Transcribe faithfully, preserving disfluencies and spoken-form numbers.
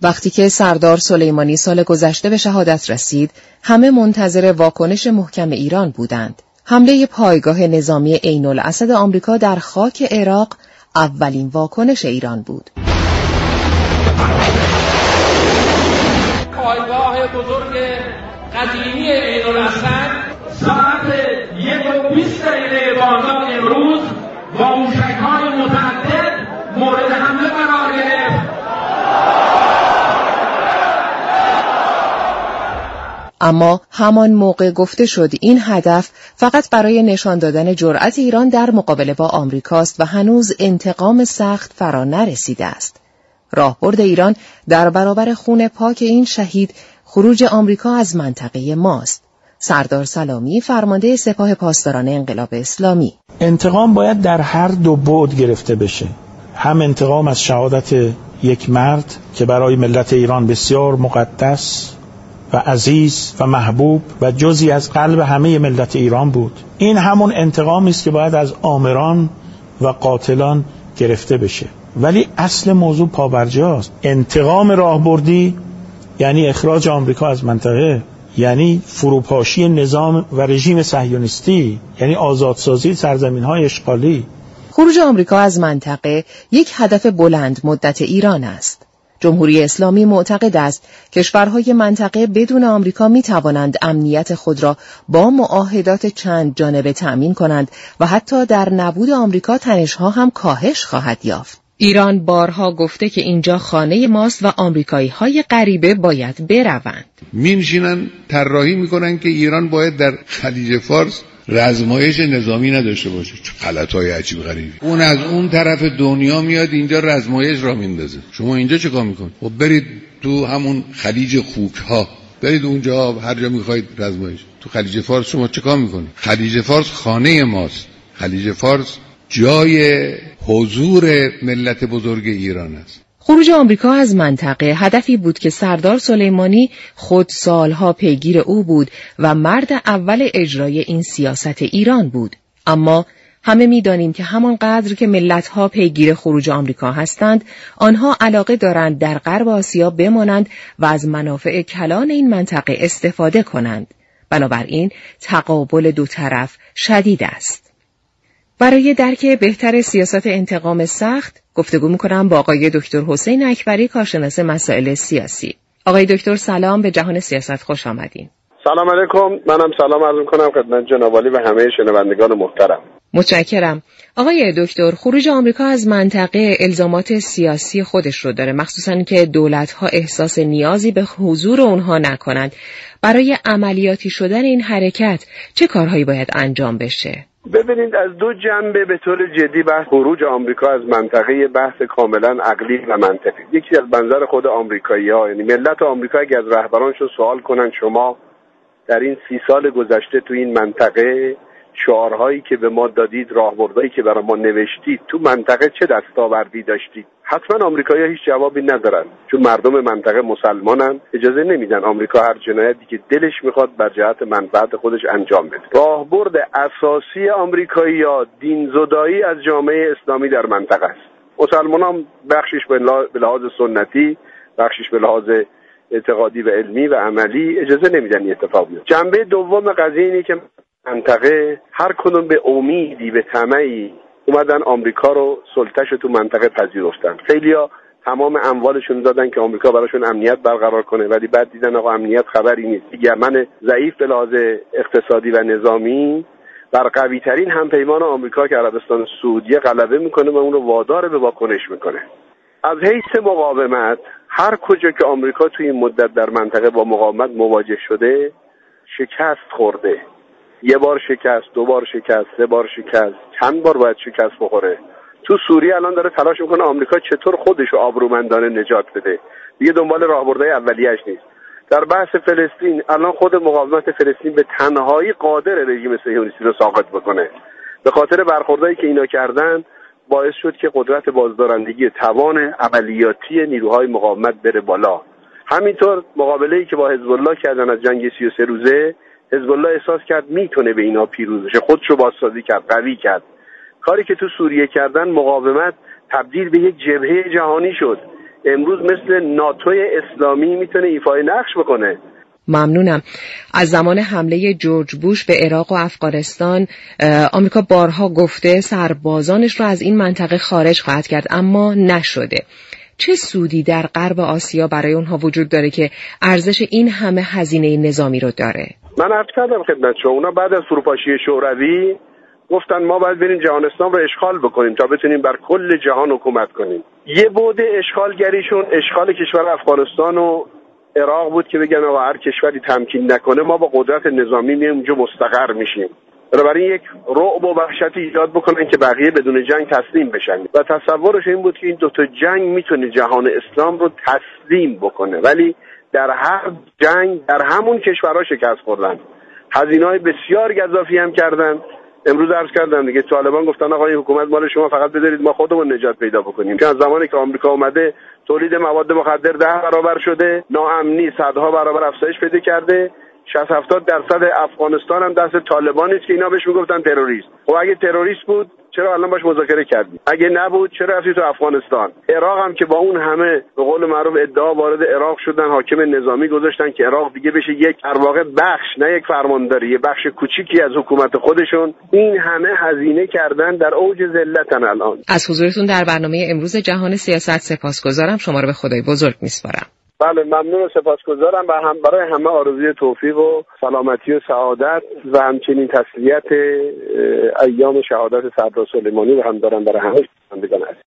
وقتی که سردار سلیمانی سال گذشته به شهادت رسید، همه منتظر واکنش محکم ایران بودند. حمله پایگاه نظامی عین الاسد آمریکا در خاک عراق اولین واکنش ایران بود. پایگاه بزرگ قدیمی عین الاسد ساعت یک و بیست دقیقه بامداد امروز با موشک‌های متعدد مورد حمله قرار گرفت. اما همان موقع گفته شد این هدف فقط برای نشان دادن جرأت ایران در مقابله با آمریکاست و هنوز انتقام سخت فرا نرسیده است. راهبرد ایران در برابر خون پاک این شهید خروج آمریکا از منطقه ماست. سردار سلامی، فرمانده سپاه پاسداران انقلاب اسلامی: انتقام باید در هر دو بعد گرفته بشه. هم انتقام از شهادت یک مرد که برای ملت ایران بسیار مقدس و عزیز و محبوب و جزئی از قلب همه ملت ایران بود. این همون انتقامی است که باید از آمران و قاتلان گرفته بشه. ولی اصل موضوع پابرجاست. انتقام راهبردی یعنی اخراج آمریکا از منطقه، یعنی فروپاشی نظام و رژیم صهیونیستی، یعنی آزادسازی سرزمین‌های اشغالی. خروج آمریکا از منطقه یک هدف بلند مدت ایران است. جمهوری اسلامی معتقد است کشورهای منطقه بدون آمریکا می توانند امنیت خود را با معاهدات چند جانبه تأمین کنند و حتی در نبود آمریکا تنش‌ها هم کاهش خواهد یافت. ایران بارها گفته که اینجا خانه ماست و آمریکایی‌های غریبه باید بروند. می‌نشینن طراحی می‌کنن که ایران باید در خلیج فارس رزمایش نظامی نداشته باشه. چه غلطای عجیب غریبی. اون از اون طرف دنیا میاد اینجا رزمایش را میندازه. شما اینجا چه کار میکنید؟ خب برید تو همون خلیج خوک‌ها، برید اونجا هر جا میخواید رزمایش. تو خلیج فارس شما چه کار میکنید؟ خلیج فارس خانه ماست. خلیج فارس جای حضور ملت بزرگ ایران است. خروج آمریکا از منطقه هدفی بود که سردار سلیمانی خود سالها پیگیر او بود و مرد اول اجرای این سیاست ایران بود. اما همه می‌دانیم که همان قدر که ملت‌ها پیگیر خروج آمریکا هستند، آنها علاقه دارند در غرب آسیا بمانند و از منافع کلان این منطقه استفاده کنند. بنابراین تقابل دو طرف شدید است. برای درک بهتر سیاست انتقام سخت، گفتگو می‌کنم با آقای دکتر حسین اکبری، کارشناس مسائل سیاسی. آقای دکتر سلام، به جهان سیاست خوش آمدین. سلام علیکم، منم سلام عرض می‌کنم خدمت جناب عالی و همه شنوندگان محترم. متشکرم. آقای دکتر، خروج آمریکا از منطقه الزامات سیاسی خودش رو داره، مخصوصاً که دولت‌ها احساس نیازی به حضور اونها نکنند. برای عملیاتی شدن این حرکت چه کارهایی باید انجام بشه؟ ببینید، از دو جنبه به طور جدی بحث خروج آمریکا از منطقه بحث کاملا عقلی و منطقی. یکی از منظر خود آمریکایی‌ها، یعنی ملت آمریکا، اگه از رهبرانشون سوال کنن شما در این سی سال گذشته تو این منطقه شعارهایی که به ما دادید، راهبردهایی که برای ما نوشتید، تو منطقه چه دستاوردی داشتید؟ حتما آمریکایی‌ها هیچ جوابی ندارن، چون مردم منطقه مسلمانن، اجازه نمیدن آمریکا هر جنایتی که دلش میخواد بر جهت منفعت خودش انجام بده. راهبرد اساسی آمریکایی‌ها دین‌زدایی از جامعه اسلامی در منطقه است. مسلمانان بخشش به لحاظ سنتی، بخشش به لحاظ اعتقادی و علمی و عملی اجازه نمیدن این اتفاق بیفته. جنبه دوم قضیه اینه که منطقه هر کدوم به امیدی، به طمعی اومدن آمریکا رو سلطه‌ش تو منطقه پذیرفتن. خیلیا تمام اموالشون دادن که آمریکا براشون امنیت برقرار کنه، ولی بعد دیدن آقا امنیت خبری نیست. یمن ضعیف به لحاظ اقتصادی و نظامی بر قوی ترین همپیمان آمریکا که عربستان سعودی غلبه میکنه و اون رو وادار به واکنش میکنه. از حیث مقاومت، هر کجا که آمریکا توی این مدت در منطقه با مقاومت مواجه شده شکست خورده. یه بار شکست، دو بار شکست، سه بار شکست، چند بار باید شکست بخوره. تو سوریه الان داره تلاش میکنه آمریکا چطور خودش رو آبرومندانه نجات بده، دیگه دنبال راهبردهای اولیه‌اش نیست. در بحث فلسطین الان خود مقاومت فلسطین به تنهایی قادر رژیم صهیونیستی رو ساقط بکنه. به خاطر برخوردایی که اینا کردن باعث شد که قدرت بازدارندگی توان عملیاتی نیروهای مقاومت بره بالا. همینطور مقابله‌ای که با حزب الله کردن از جنگ سی و سه روزه، حزب الله احساس کرد میتونه به اینا پیروز بشه، خودشو بازسازی کرد، قوی کرد. کاری که تو سوریه کردن، مقاومت تبدیل به یک جبهه جهانی شد. امروز مثل ناتوی اسلامی میتونه ایفای نقش بکنه. ممنونم. از زمان حمله جورج بوش به عراق و افغانستان آمریکا بارها گفته سربازانش رو از این منطقه خارج خواهد کرد، اما نشده. چه سودی در غرب آسیا برای اونها وجود داره که ارزش این همه هزینه نظامی رو داره؟ من عرض کردم خدمت شما، اونا بعد از فروپاشی شوروی گفتن ما باید بریم جهان اسلام رو اشغال بکنیم تا بتونیم بر کل جهان حکومت کنیم. یه بعد اشغالگریشون اشغال کشور افغانستان و عراق بود که بگن آقا هر کشوری تمکین نکنه ما با قدرت نظامی میایم اونجا مستقر میشیم. بنابراین یک رعب و وحشتی ایجاد بکنن که بقیه بدون جنگ تسلیم بشن و تصورش این بود که این دوتا جنگ میتونه جهان اسلام رو تسلیم بکنه، ولی در هر جنگ در همون کشورها شکست خوردن، هزینه‌های بسیار گزافی هم کردن. امروز عرض کردم دیگه طالبان گفتن آقا این حکومت مال شما، فقط بذارید ما خودمون نجات پیدا بکنیم. که از زمانی که آمریکا اومده تولید مواد مخدر ده برابر شده، ناامنی صدها برابر افزایش پیدا کرده، شصت هفتاد درصد افغانستان هم دست طالبان است که اینا بهش میگفتن تروریست. خب اگه تروریست بود چرا الان باش مذاکره کردیم؟ اگه نبود چرا رفتی تو افغانستان؟ عراق هم که با اون همه به قول معروف ادعا وارد عراق شدن، حاکم نظامی گذاشتن که عراق دیگه بشه یک در واقع بخش، نه یک فرمانداری، یه بخش کوچیکی از حکومت خودشون. این همه هزینه کردن در اوج ذلتن الان. از حضورتون در برنامه امروز جهان سیاست سپاسگزارم. شما رو به خدای بزرگ میسپارم. بله ممنون و سپاسگزارم و هم برای همه آرزوی توفیق و سلامتی و سعادت و همچنین تسلیت ایام شهادت سردار سلیمانی و هم دارم برای همه شنوندگان.